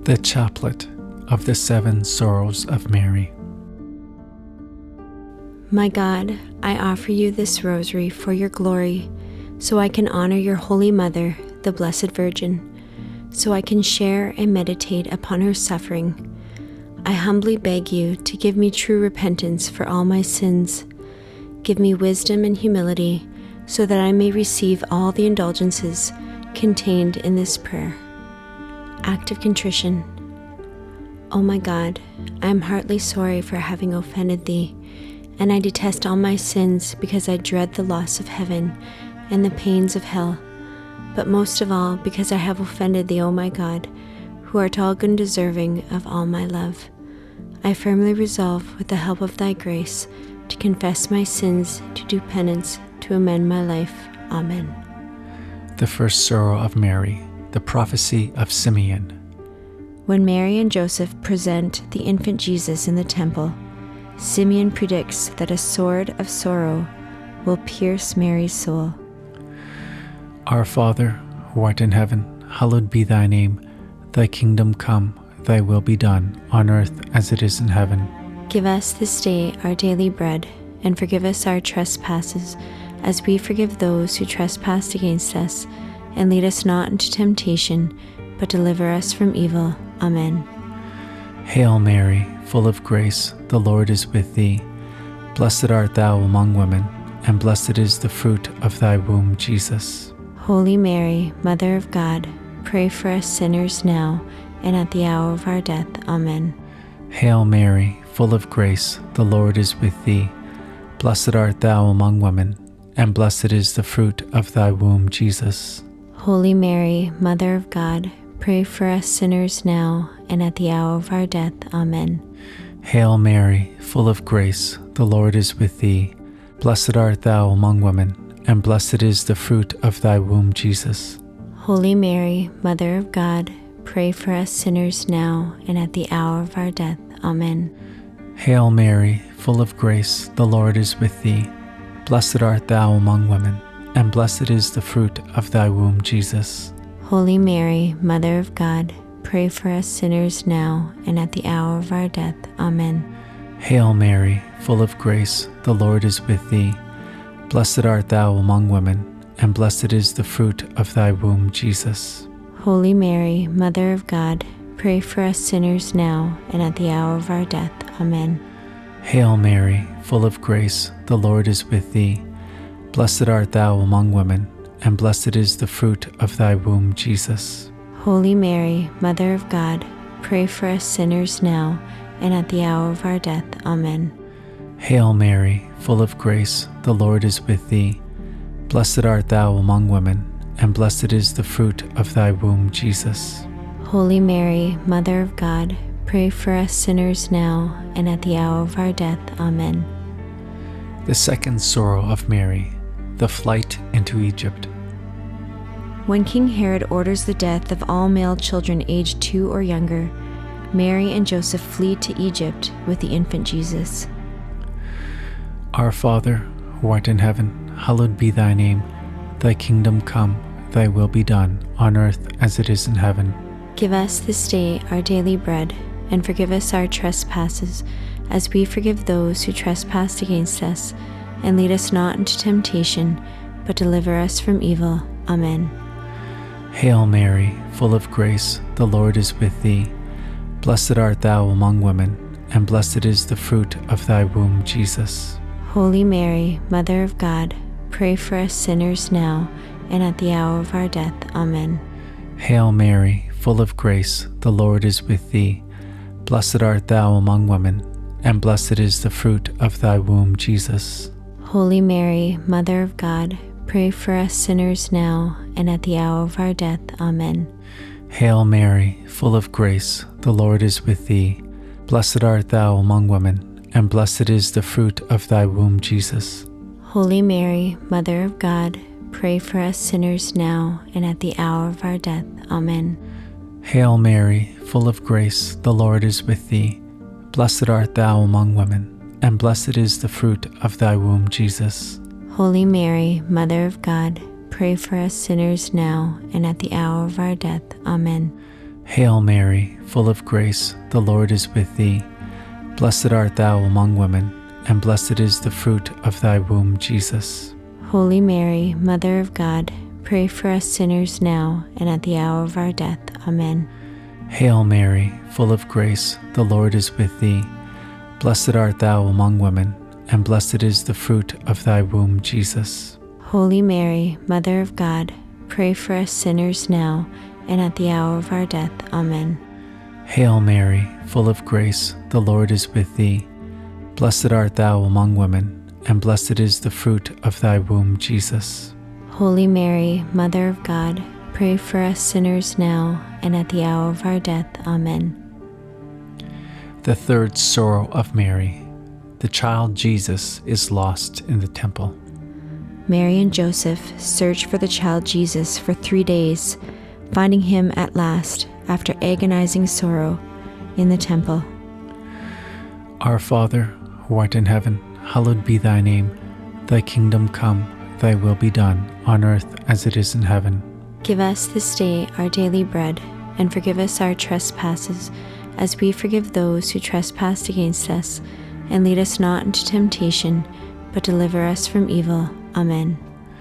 The Chaplet of the Seven Sorrows of Mary. My God, I offer you this rosary for your glory, so I can honor your Holy Mother, the Blessed Virgin, so I can share and meditate upon her suffering. I humbly beg you to give me true repentance for all my sins. Give me wisdom and humility, so that I may receive all the indulgences contained in this prayer. Act of Contrition. O my God, I am heartily sorry for having offended thee, and I detest all my sins because I dread the loss of heaven and the pains of hell, but most of all because I have offended thee, O my God, who art all good and deserving of all my love. I firmly resolve, with the help of thy grace, to confess my sins, to do penance, to amend my life. Amen. The First Sorrow of Mary, the Prophecy of Simeon. When Mary and Joseph present the infant Jesus in the temple, Simeon predicts that a sword of sorrow will pierce Mary's soul. Our Father, who art in heaven, hallowed be thy name. Thy kingdom come, thy will be done, on earth as it is in heaven. Give us this day our daily bread, and forgive us our trespasses, as we forgive those who trespass against us. And lead us not into temptation, but deliver us from evil. Amen. Hail Mary, full of grace, the Lord is with thee. Blessed art thou among women, and blessed is the fruit of thy womb, Jesus. Holy Mary, Mother of God, pray for us sinners now and at the hour of our death. Amen. Hail Mary, full of grace, the Lord is with thee. Blessed art thou among women, and blessed is the fruit of thy womb, Jesus. Holy Mary, Mother of God, pray for us sinners now and at the hour of our death. Amen. Hail Mary, full of grace, the Lord is with thee. Blessed art thou among women, and blessed is the fruit of thy womb, Jesus. Holy Mary, Mother of God, pray for us sinners now and at the hour of our death. Amen. Hail Mary, full of grace, the Lord is with thee. Blessed art thou among women, and blessed is the fruit of thy womb, Jesus. Holy Mary, Mother of God, pray for us sinners now and at the hour of our death. Amen. Hail Mary, full of grace, the Lord is with thee. Blessed art thou among women, and blessed is the fruit of thy womb, Jesus. Holy Mary, Mother of God, pray for us sinners now and at the hour of our death. Amen. Hail Mary, full of grace, the Lord is with thee. Blessed art thou among women, and blessed is the fruit of thy womb, Jesus. Holy Mary, Mother of God, pray for us sinners now and at the hour of our death. Amen. Hail Mary, full of grace, the Lord is with thee. Blessed art thou among women, and blessed is the fruit of thy womb, Jesus. Holy Mary, Mother of God, pray for us sinners now and at the hour of our death. Amen. The Second Sorrow of Mary, the Flight into Egypt. When King Herod orders the death of all male children aged 2 or younger, Mary and Joseph flee to Egypt with the infant Jesus. Our Father, who art in heaven, hallowed be thy name. Thy kingdom come, thy will be done, on earth as it is in heaven. Give us this day our daily bread, and forgive us our trespasses, as we forgive those who trespass against us. And lead us not into temptation, but deliver us from evil. Amen. Hail Mary, full of grace, the Lord is with thee. Blessed art thou among women, and blessed is the fruit of thy womb, Jesus. Holy Mary, Mother of God, pray for us sinners now and at the hour of our death. Amen. Hail Mary, full of grace, the Lord is with thee. Blessed art thou among women, and blessed is the fruit of thy womb, Jesus. Holy Mary, Mother of God, pray for us sinners now and at the hour of our death. Amen. Hail Mary, full of grace, the Lord is with thee. Blessed art thou among women, and blessed is the fruit of thy womb, Jesus. Holy Mary, Mother of God, pray for us sinners now and at the hour of our death. Amen. Hail Mary, full of grace, the Lord is with thee. Blessed art thou among women, and blessed is the fruit of thy womb, Jesus. Holy Mary, Mother of God, pray for us sinners now and at the hour of our death. Amen. Hail Mary, full of grace, the Lord is with thee. Blessed art thou among women, and blessed is the fruit of thy womb, Jesus. Holy Mary, Mother of God, pray for us sinners now and at the hour of our death. Amen. Hail Mary, full of grace, the Lord is with thee. Blessed art thou among women, and blessed is the fruit of thy womb, Jesus. Holy Mary, Mother of God, pray for us sinners now and at the hour of our death. Amen. Hail Mary, full of grace, the Lord is with thee. Blessed art thou among women, and blessed is the fruit of thy womb, Jesus. Holy Mary, Mother of God, pray for us sinners now and at the hour of our death. Amen. The third sorrow of Mary. The child Jesus is lost in the temple. Mary and Joseph searched for the child Jesus for 3 days, finding him at last after agonizing sorrow in the temple. Our Father, who art in heaven, hallowed be thy name. Thy kingdom come, thy will be done, on earth as it is in heaven. Give us this day our daily bread, and forgive us our trespasses, as we forgive those who trespass against us. And lead us not into temptation, but deliver us from evil. Amen.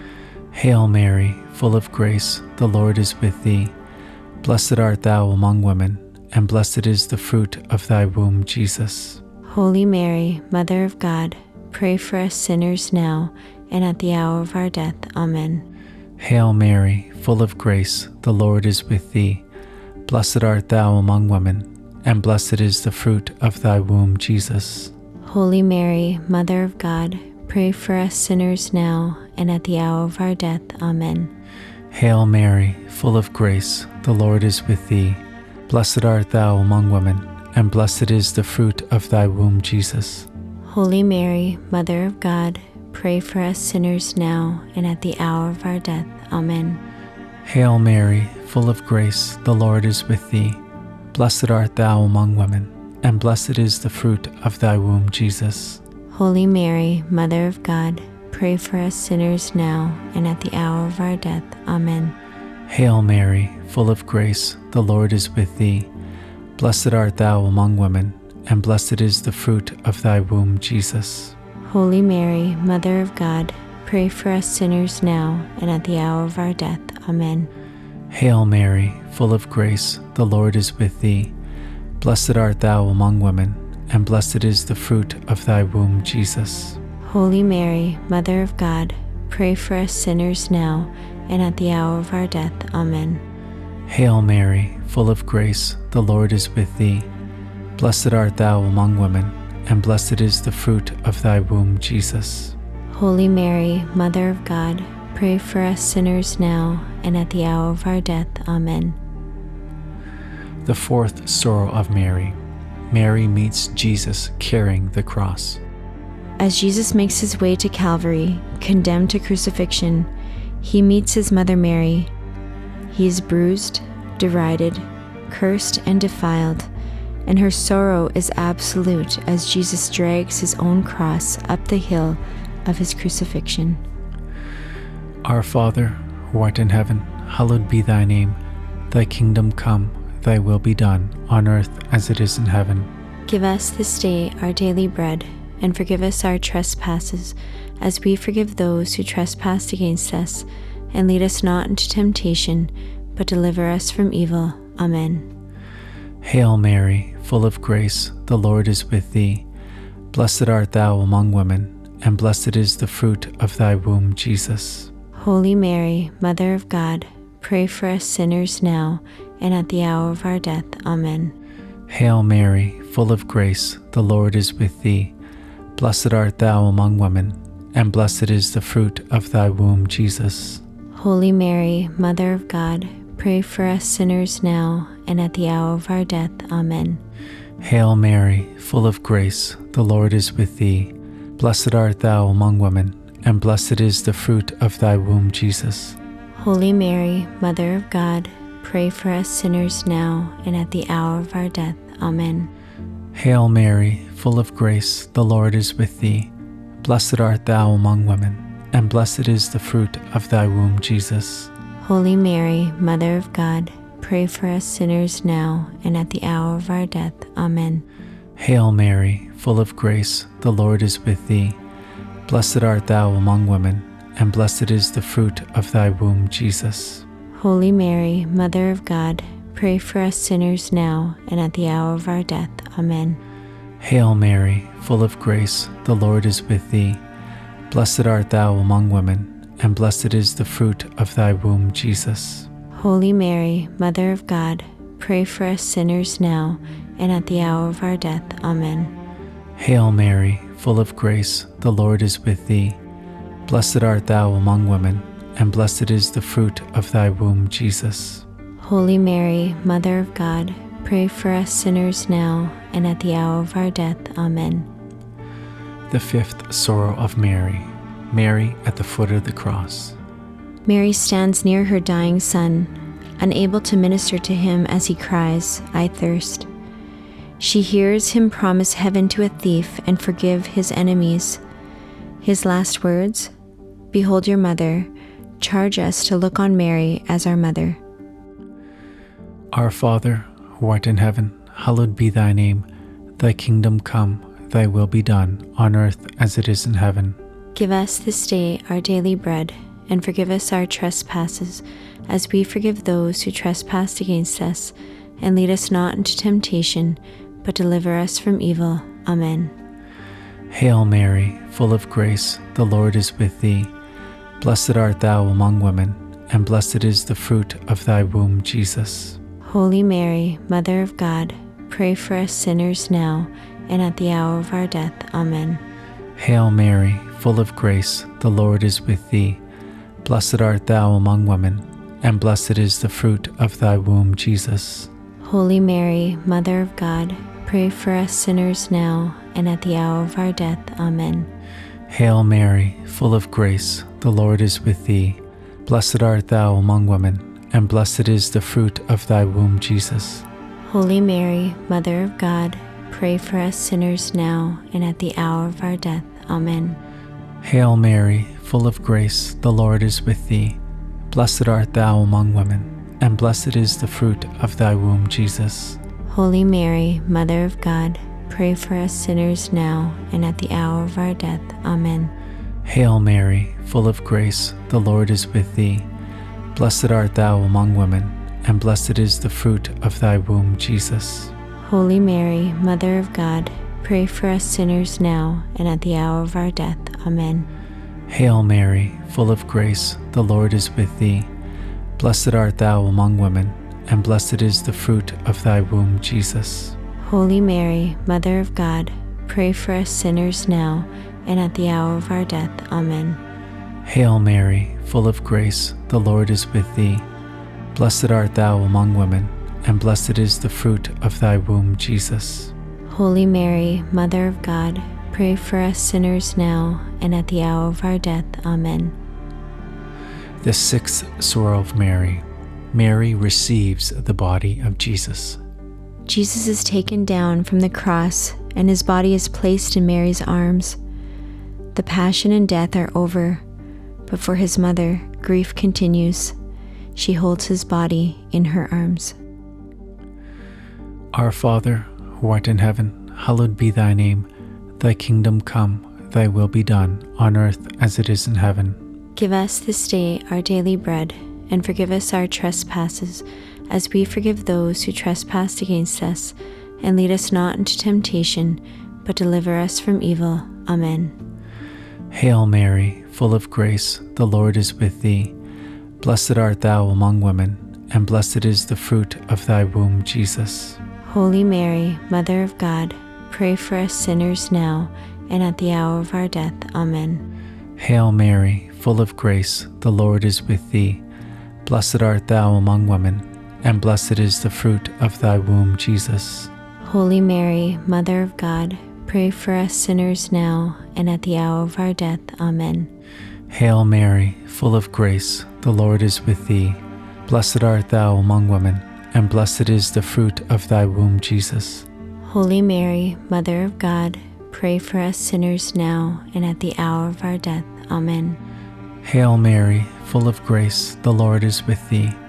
Hail Mary, full of grace, the Lord is with thee. Blessed art thou among women, and blessed is the fruit of thy womb, Jesus. Holy Mary, Mother of God, pray for us sinners now and at the hour of our death. Amen. Hail Mary, full of grace, the Lord is with thee. Blessed art thou among women, and blessed is the fruit of thy womb, Jesus. Holy Mary, Mother of God, pray for us sinners now and at the hour of our death. Amen. Hail Mary, full of grace, the Lord is with thee. Blessed art thou among women, and blessed is the fruit of thy womb, Jesus. Holy Mary, Mother of God, pray for us sinners now and at the hour of our death. Amen. Hail Mary, full of grace, the Lord is with thee. Blessed art thou among women, and blessed is the fruit of thy womb, Jesus. Holy Mary, Mother of God, pray for us sinners now and at the hour of our death. Amen. Hail Mary, full of grace, the Lord is with thee. Blessed art thou among women, and blessed is the fruit of thy womb, Jesus. Holy Mary, Mother of God, pray for us sinners now and at the hour of our death. Amen. Hail Mary, full of grace, the Lord is with thee. Blessed art thou among women, and blessed is the fruit of thy womb, Jesus. Holy Mary, Mother of God, pray for us sinners now and at the hour of our death. Amen. Hail Mary, full of grace, the Lord is with thee. Blessed art thou among women, and blessed is the fruit of thy womb, Jesus. Holy Mary, Mother of God, pray for us sinners now and at the hour of our death. Amen. The fourth sorrow of Mary. Mary meets Jesus carrying the cross. As Jesus makes his way to Calvary, condemned to crucifixion, he meets his mother Mary. He is bruised, derided, cursed, and defiled, and her sorrow is absolute as Jesus drags his own cross up the hill of his crucifixion. Our Father, who art in heaven, hallowed be thy name. Thy kingdom come, thy will be done, on earth as it is in heaven. Give us this day our daily bread, and forgive us our trespasses, as we forgive those who trespass against us. And lead us not into temptation, but deliver us from evil. Amen. Hail Mary, full of grace, the Lord is with thee. Blessed art thou among women, and blessed is the fruit of thy womb, Jesus. Holy Mary, Mother of God, pray for us sinners now and at the hour of our death. Amen. Hail Mary, full of grace, the Lord is with thee. Blessed art thou among women, and blessed is the fruit of thy womb, Jesus. Holy Mary, Mother of God, pray for us sinners now and at the hour of our death. Amen. Hail Mary, full of grace, the Lord is with thee. Blessed art thou among women, and blessed is the fruit of thy womb, Jesus. Holy Mary, Mother of God, pray for us sinners now and at the hour of our death. Amen. Hail Mary, full of grace, the Lord is with thee. Blessed art thou among women, and blessed is the fruit of thy womb, Jesus. Holy Mary, Mother of God, pray for us sinners now and at the hour of our death. Amen. Hail Mary, full of grace, the Lord is with thee. Blessed art thou among women, and blessed is the fruit of thy womb, Jesus. Holy Mary, Mother of God, pray for us sinners now and at the hour of our death. Amen. Hail Mary, full of grace, the Lord is with thee. Blessed art thou among women, and blessed is the fruit of thy womb, Jesus. Holy Mary, Mother of God, pray for us sinners now and at the hour of our death. Amen. Hail Mary, full of grace, the Lord is with thee. Blessed art thou among women, and blessed is the fruit of thy womb, Jesus. Holy Mary, Mother of God, pray for us sinners now and at the hour of our death. Amen. The fifth sorrow of Mary, Mary at the foot of the cross. Mary stands near her dying son, unable to minister to him as he cries, "I thirst." She hears him promise heaven to a thief and forgive his enemies. His last words, "Behold your mother," charge us to look on Mary as our mother. Our Father, who art in heaven, hallowed be thy name. Thy kingdom come, thy will be done, on earth as it is in heaven. Give us this day our daily bread, and forgive us our trespasses, as we forgive those who trespass against us. And lead us not into temptation, but deliver us from evil. Amen. Hail Mary, full of grace, the Lord is with thee. Blessed art thou among women, and blessed is the fruit of thy womb, Jesus. Holy Mary, Mother of God, pray for us sinners now and at the hour of our death. Amen. Hail Mary, full of grace, the Lord is with thee. Blessed art thou among women, and blessed is the fruit of thy womb, Jesus. Holy Mary, Mother of God, pray for us sinners now and at the hour of our death. Amen. Hail Mary, full of grace, the Lord is with thee. Blessed art thou among women, and blessed is the fruit of thy womb, Jesus. Holy Mary, Mother of God, pray for us sinners now and at the hour of our death. Amen. Hail Mary, full of grace, the Lord is with thee. Blessed art thou among women, and blessed is the fruit of thy womb, Jesus. Holy Mary, Mother of God, pray for us sinners now and at the hour of our death. Amen. Hail Mary, full of grace, the Lord is with thee. Blessed art thou among women, and blessed is the fruit of thy womb, Jesus. Holy Mary, Mother of God, pray for us sinners now and at the hour of our death. Amen. Hail Mary, full of grace, the Lord is with thee. Blessed art thou among women, and blessed is the fruit of thy womb, Jesus. Holy Mary, Mother of God, pray for us sinners now and at the hour of our death. Amen. Hail Mary, full of grace, the Lord is with thee. Blessed art thou among women, and blessed is the fruit of thy womb, Jesus. Holy Mary, Mother of God, pray for us sinners now and at the hour of our death. Amen. The sixth sorrow of Mary. Mary receives the body of Jesus. Jesus is taken down from the cross, and his body is placed in Mary's arms. The passion and death are over, but for his mother, grief continues. She holds his body in her arms. Our Father, who art in heaven, hallowed be thy name. Thy kingdom come, thy will be done, on earth as it is in heaven. Give us this day our daily bread, and forgive us our trespasses, as we forgive those who trespass against us. And lead us not into temptation, but deliver us from evil. Amen. Hail Mary, full of grace, the Lord is with thee. Blessed art thou among women, and blessed is the fruit of thy womb, Jesus. Holy Mary, Mother of God, pray for us sinners now and at the hour of our death. Amen. Hail Mary, full of grace, the Lord is with thee. Blessed art thou among women, and blessed is the fruit of thy womb, Jesus. Holy Mary, Mother of God, pray for us sinners now and at the hour of our death. Amen. Hail Mary, full of grace, the Lord is with thee. Blessed art thou among women, and blessed is the fruit of thy womb, Jesus. Holy Mary, Mother of God, pray for us sinners now and at the hour of our death. Amen. Hail Mary, full of grace, the Lord is with thee.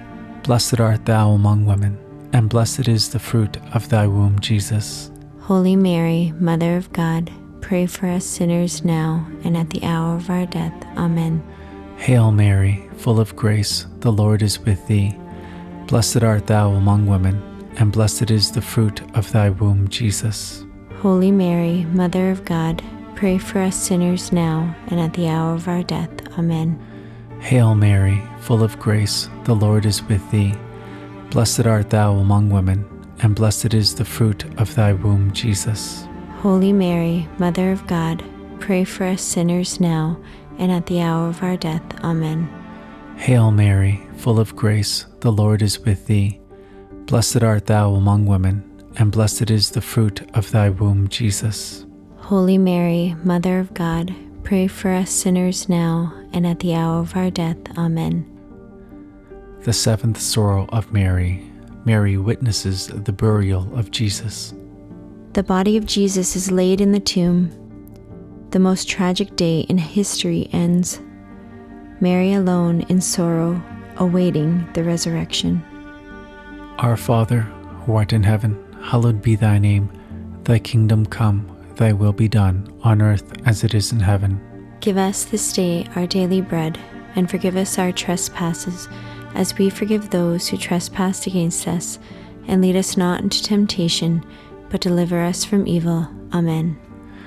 Blessed art thou among women, and blessed is the fruit of thy womb, Jesus. Holy Mary, Mother of God, pray for us sinners now and at the hour of our death. Amen. Hail Mary, full of grace, the Lord is with thee. Blessed art thou among women, and blessed is the fruit of thy womb, Jesus. Holy Mary, Mother of God, pray for us sinners now and at the hour of our death. Amen. Hail Mary, full of grace, the Lord is with thee. Blessed art thou among women, and blessed is the fruit of thy womb, Jesus. Holy Mary, Mother of God, pray for us sinners now and at the hour of our death. Amen. Hail Mary, full of grace, the Lord is with thee. Blessed art thou among women, and blessed is the fruit of thy womb, Jesus. Holy Mary, Mother of God, pray for us sinners now and at the hour of our death. Amen. The seventh sorrow of Mary. Mary witnesses the burial of Jesus. The body of Jesus is laid in the tomb. The most tragic day in history ends. Mary alone in sorrow, awaiting the resurrection. Our Father, who art in heaven, hallowed be thy name. Thy kingdom come, thy will be done, on earth as it is in heaven. Give us this day our daily bread, and forgive us our trespasses, as we forgive those who trespass against us. And lead us not into temptation, but deliver us from evil. Amen.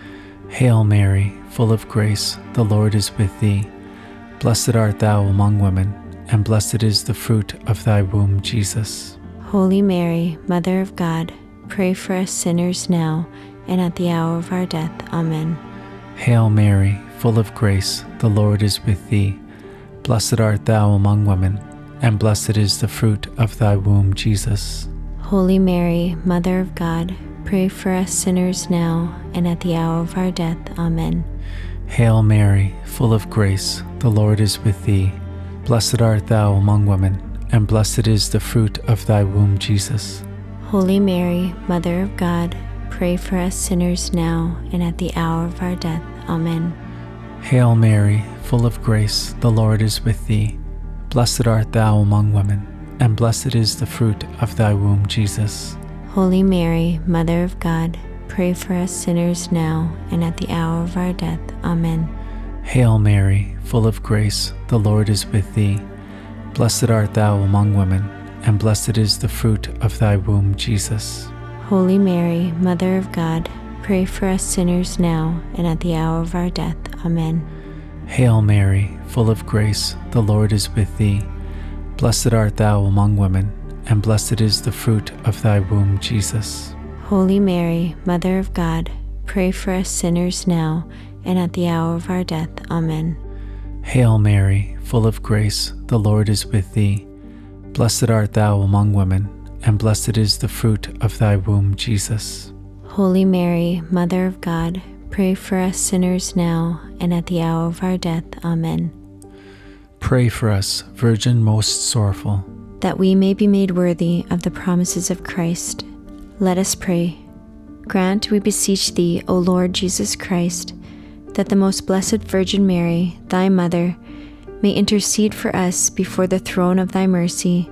Hail Mary, full of grace, the Lord is with thee. Blessed art thou among women, and blessed is the fruit of thy womb, Jesus. Holy Mary, Mother of God, pray for us sinners now and at the hour of our death. Amen. Hail Mary, full of grace, the Lord is with thee. Blessed art thou among women, and blessed is the fruit of thy womb, Jesus. Holy Mary, Mother of God, pray for us sinners now and at the hour of our death. Amen. Hail Mary, full of grace, the Lord is with thee. Blessed art thou among women, and blessed is the fruit of thy womb, Jesus. Holy Mary, Mother of God, pray for us sinners now and at the hour of our death. Amen. Hail Mary, full of grace, the Lord is with thee. Blessed art thou among women, and blessed is the fruit of thy womb, Jesus. Holy Mary, Mother of God, pray for us sinners now and at the hour of our death. Amen. Hail Mary, full of grace, the Lord is with thee. Blessed art thou among women, and blessed is the fruit of thy womb, Jesus. Holy Mary, Mother of God, pray for us sinners now and at the hour of our death. Amen. Hail Mary, full of grace, the Lord is with thee. Blessed art thou among women, and blessed is the fruit of thy womb, Jesus. Holy Mary, Mother of God, pray for us sinners now and at the hour of our death. Amen. Hail Mary, full of grace, the Lord is with thee. Blessed art thou among women, and blessed is the fruit of thy womb, Jesus. Holy Mary, Mother of God, pray for us sinners now and at the hour of our death. Amen. Pray for us, Virgin most sorrowful, that we may be made worthy of the promises of Christ. Let us pray. Grant, we beseech thee, O Lord Jesus Christ, that the most blessed Virgin Mary, thy Mother, may intercede for us before the throne of thy mercy,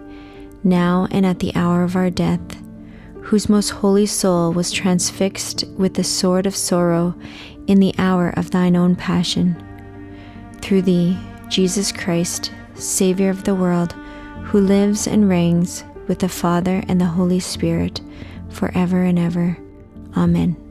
now and at the hour of our death, whose most holy soul was transfixed with the sword of sorrow in the hour of thine own passion. Through thee, Jesus Christ, Savior of the world, who lives and reigns with the Father and the Holy Spirit, forever and ever. Amen.